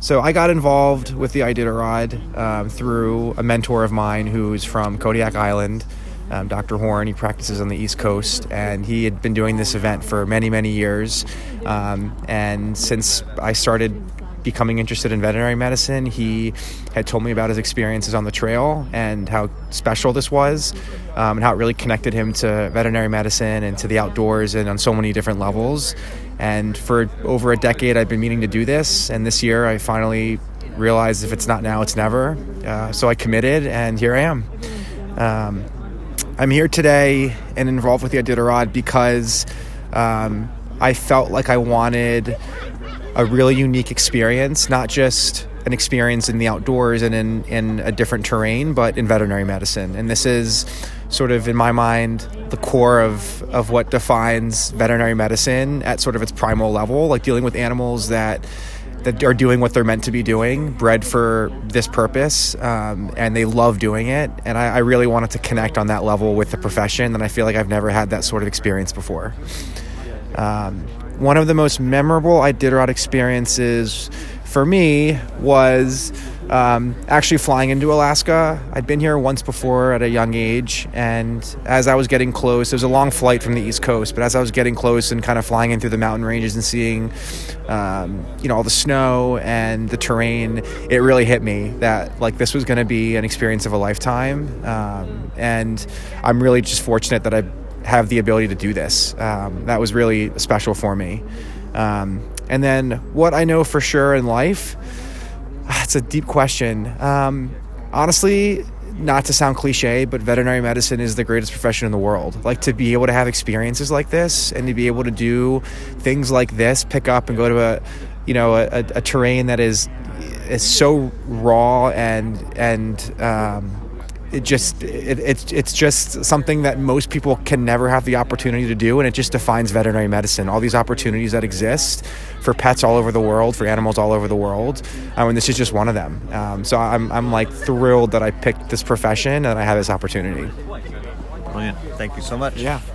So I got involved with the Iditarod through a mentor of mine who's from Kodiak Island, Dr. Horn. He practices on the East Coast, and he had been doing this event for many, many years. And since I started becoming interested in veterinary medicine, he had told me about his experiences on the trail and how special this was, and how it really connected him to veterinary medicine and to the outdoors and on so many different levels. And for over a decade, I've been meaning to do this. And this year, I finally realized if it's not now, it's never. So I committed, and here I am. I'm here today and involved with the Iditarod because I felt like I wanted a really unique experience, not just an experience in the outdoors and in a different terrain, but in veterinary medicine. And this is sort of, in my mind, the core of what defines veterinary medicine at sort of its primal level, like dealing with animals that are doing what they're meant to be doing, bred for this purpose, and they love doing it. And I really wanted to connect on that level with the profession, and I feel like I've never had that sort of experience before. One of the most memorable Iditarod experiences for me was actually flying into Alaska. I'd been here once before at a young age, and as I was getting close, it was a long flight from the East Coast, but as I was getting close and kind of flying in through the mountain ranges and seeing all the snow and the terrain, it really hit me that like this was going to be an experience of a lifetime. And I'm really just fortunate that I have the ability to do this. That was really special for me. And then what I know for sure in life, it's a deep question. Honestly, not to sound cliche, but veterinary medicine is the greatest profession in the world. Like, to be able to have experiences like this and to be able to do things like this, pick up and go to a terrain that is so raw and it's just something that most people can never have the opportunity to do, and it just defines veterinary medicine. All these opportunities that exist for pets all over the world, for animals all over the world, and this is just one of them. So I'm like thrilled that I picked this profession and I have this opportunity. Brilliant. Thank you so much. Yeah.